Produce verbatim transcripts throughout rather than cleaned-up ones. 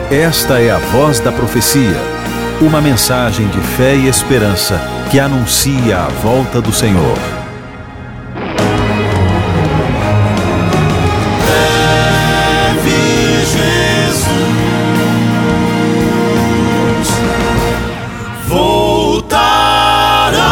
Esta é a Voz da Profecia, uma mensagem de fé e esperança que anuncia a volta do Senhor. Breve Jesus voltará.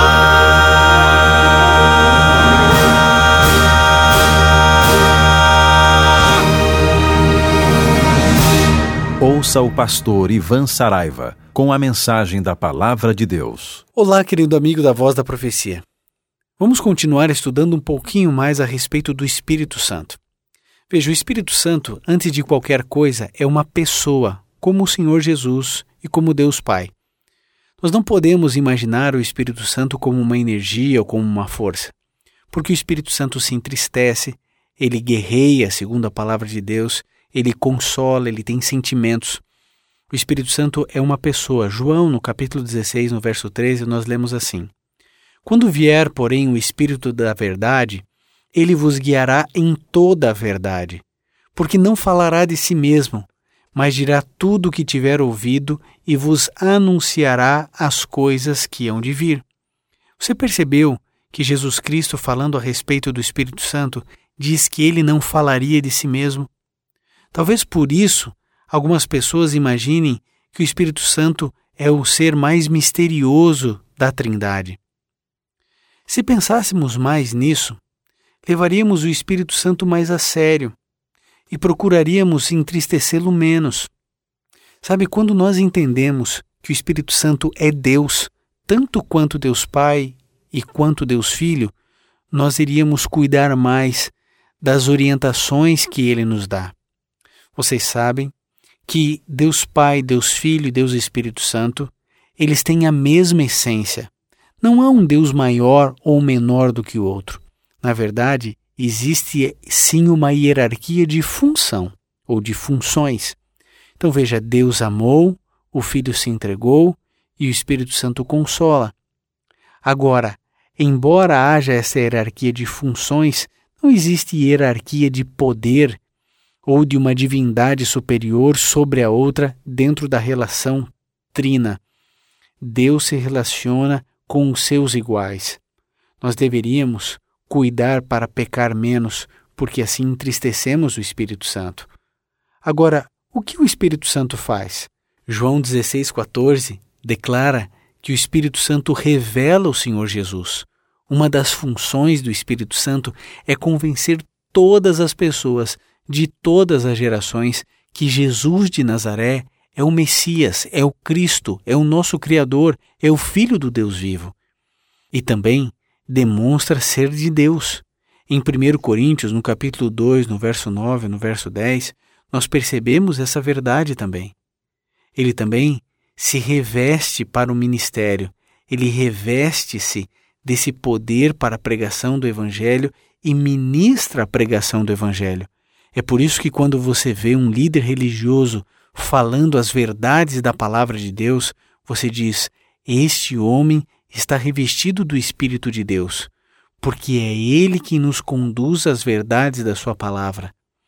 Ouça o pastor Ivan Saraiva com a mensagem da Palavra de Deus. Olá, querido amigo da Voz da Profecia. Vamos continuar estudando um pouquinho mais a respeito do Espírito Santo. Veja, o Espírito Santo, antes de qualquer coisa, é uma pessoa, como o Senhor Jesus e como Deus Pai. Nós não podemos imaginar o Espírito Santo como uma energia ou como uma força, porque o Espírito Santo se entristece, ele guerreia, segundo a palavra de Deus, ele consola, ele tem sentimentos. O Espírito Santo é uma pessoa. João, no capítulo dezesseis, no verso treze, nós lemos assim: Quando vier, porém, o Espírito da verdade, ele vos guiará em toda a verdade, porque não falará de si mesmo, mas dirá tudo o que tiver ouvido e vos anunciará as coisas que hão de vir. Você percebeu que Jesus Cristo, falando a respeito do Espírito Santo, diz que ele não falaria de si mesmo? Talvez por isso, algumas pessoas imaginem que o Espírito Santo é o ser mais misterioso da Trindade. Se pensássemos mais nisso, levaríamos o Espírito Santo mais a sério e procuraríamos entristecê-lo menos. Sabe, quando nós entendemos que o Espírito Santo é Deus, tanto quanto Deus Pai e quanto Deus Filho, nós iríamos cuidar mais das orientações que ele nos dá. Vocês sabem que Deus Pai, Deus Filho e Deus Espírito Santo, eles têm a mesma essência. Não há um Deus maior ou menor do que o outro. Na verdade, existe sim uma hierarquia de função ou de funções. Então veja, Deus amou, o Filho se entregou e o Espírito Santo consola. Agora, embora haja essa hierarquia de funções, não existe hierarquia de poder ou de uma divindade superior sobre a outra dentro da relação trina. Deus se relaciona com os seus iguais. Nós deveríamos cuidar para pecar menos, porque assim entristecemos o Espírito Santo. Agora, o que o Espírito Santo faz? João dezesseis, quatorze declara que o Espírito Santo revela o Senhor Jesus. Uma das funções do Espírito Santo é convencer todas as pessoas de todas as gerações que Jesus de Nazaré é o Messias, é o Cristo, é o nosso Criador, é o Filho do Deus vivo. E também demonstra ser de Deus. Em primeiro Coríntios, no capítulo dois, no verso nove, no verso dez, nós percebemos essa verdade também. Ele também se reveste para o ministério, ele reveste-se desse poder para a pregação do Evangelho e ministra a pregação do Evangelho. É por isso que quando você vê um líder religioso falando as verdades da palavra de Deus, você diz, este homem está revestido do Espírito de Deus, porque é ele que nos conduz às verdades da sua palavra.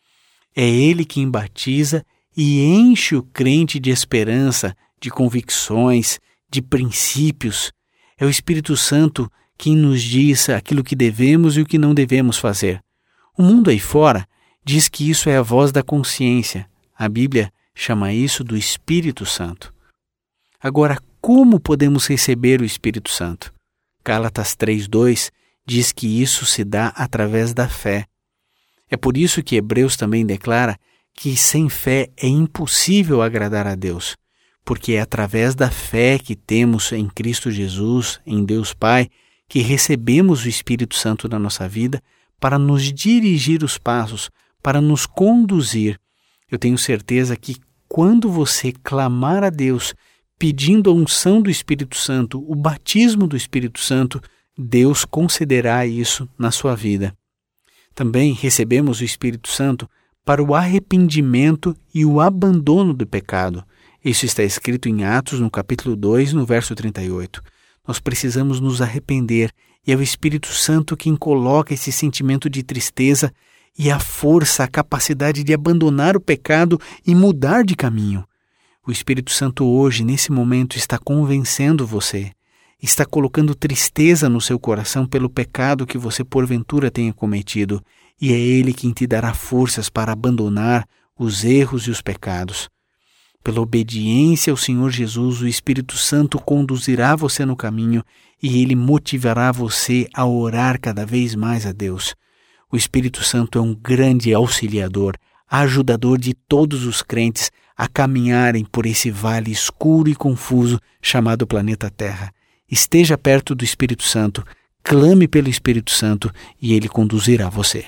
É ele quem batiza e enche o crente de esperança, de convicções, de princípios. É o Espírito Santo quem nos diz aquilo que devemos e o que não devemos fazer. O mundo aí fora diz que isso é a voz da consciência. A Bíblia chama isso do Espírito Santo. Agora, como podemos receber o Espírito Santo? Gálatas três, dois diz que isso se dá através da fé. É por isso que Hebreus também declara que sem fé é impossível agradar a Deus, porque é através da fé que temos em Cristo Jesus, em Deus Pai, que recebemos o Espírito Santo na nossa vida para nos dirigir os passos, para nos conduzir. Eu tenho certeza que quando você clamar a Deus, pedindo a unção do Espírito Santo, o batismo do Espírito Santo, Deus concederá isso na sua vida. Também recebemos o Espírito Santo para o arrependimento e o abandono do pecado. Isso está escrito em Atos, no capítulo dois, no verso trinta e oito. Nós precisamos nos arrepender e é o Espírito Santo quem coloca esse sentimento de tristeza e a força, a capacidade de abandonar o pecado e mudar de caminho. O Espírito Santo hoje, nesse momento, está convencendo você, está colocando tristeza no seu coração pelo pecado que você porventura tenha cometido, e é Ele quem te dará forças para abandonar os erros e os pecados. Pela obediência ao Senhor Jesus, o Espírito Santo conduzirá você no caminho e Ele motivará você a orar cada vez mais a Deus. O Espírito Santo é um grande auxiliador, ajudador de todos os crentes a caminharem por esse vale escuro e confuso chamado planeta Terra. Esteja perto do Espírito Santo, clame pelo Espírito Santo e Ele conduzirá você.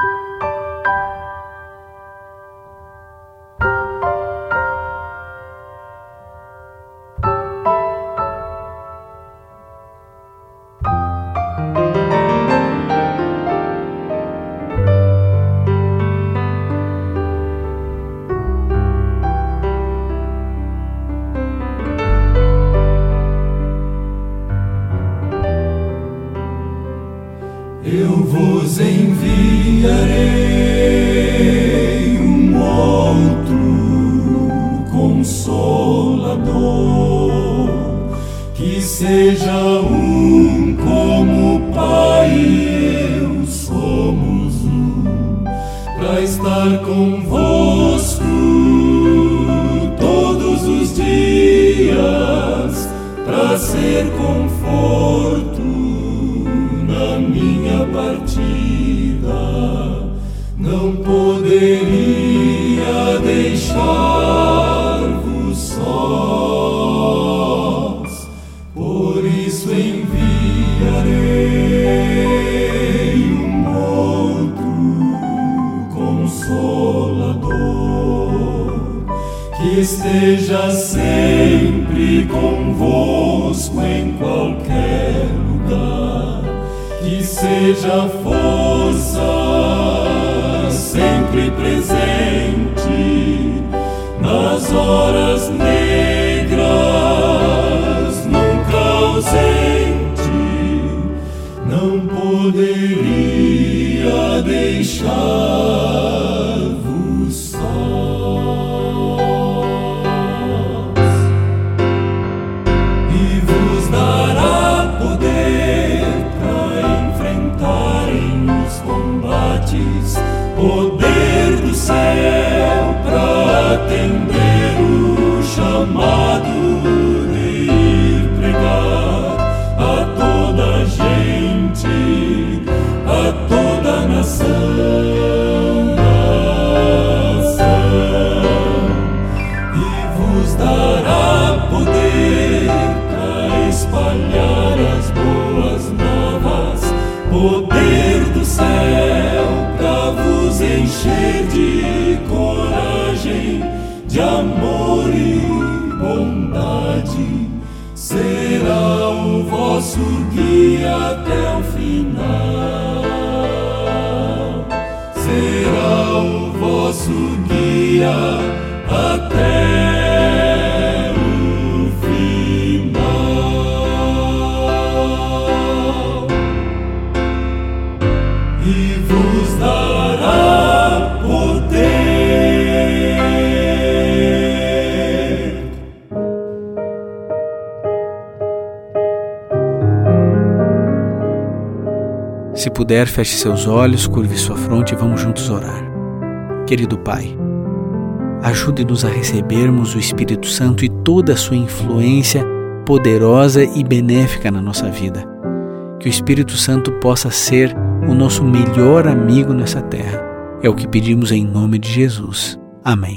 Eu vos enviarei um outro Consolador, que seja um como o Pai e eu somos um, para estar convosco todos os dias, para ser conforto na minha partida. Não poderia deixar-vos sós, por isso enviarei um outro Consolador, que esteja sempre convosco em qualquer lugar, que seja força sempre presente nas horas negras, nunca ausente. Não poderia deixar-vos sós, e vos dará poder para enfrentarem os combates, poder do céu para atender o chamado de ir pregar a toda gente, a toda nação, nação. E vos dará poder para espalhar as boas novas, poder do céu para vos encher de coragem, de amor e bondade. Será o vosso guia até o final, será o vosso guia até o final, e vos dará poder. Se puder, feche seus olhos, curve sua fronte e vamos juntos orar. Querido Pai, ajude-nos a recebermos o Espírito Santo e toda a sua influência poderosa e benéfica na nossa vida. Que o Espírito Santo possa ser o nosso melhor amigo nessa terra. É o que pedimos em nome de Jesus. Amém.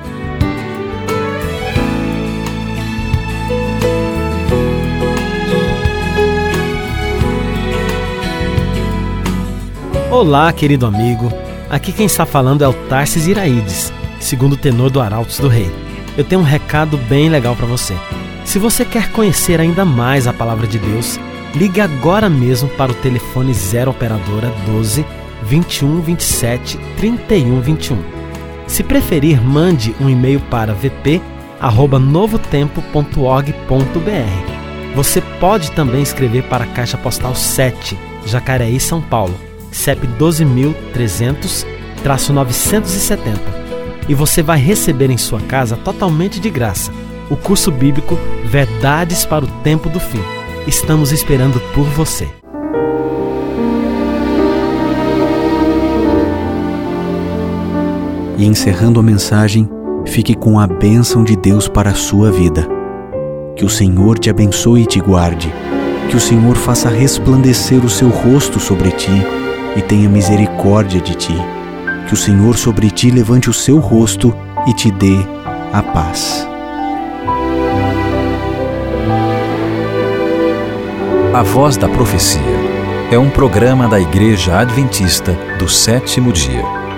Olá, querido amigo. Aqui quem está falando é o Tarsis Iraídes, segundo tenor do Arautos do Rei. Eu tenho um recado bem legal para você. Se você quer conhecer ainda mais a Palavra de Deus, ligue agora mesmo para o telefone zero operadora doze, vinte e um, vinte e sete, trinta e um, vinte e um. Se preferir, mande um e-mail para v p arroba novo tempo ponto org ponto b r. Você pode também escrever para a Caixa Postal sete, Jacareí, São Paulo, C E P doze mil trezentos, novecentos e setenta. e você vai receber em sua casa totalmente de graça o curso bíblico Verdades para o Tempo do Fim. Estamos esperando por você. E encerrando a mensagem, fique com a bênção de Deus para a sua vida. Que o Senhor te abençoe e te guarde. Que o Senhor faça resplandecer o seu rosto sobre ti e tenha misericórdia de ti. Que o Senhor sobre ti levante o seu rosto e te dê a paz. A Voz da Profecia é um programa da Igreja Adventista do Sétimo Dia.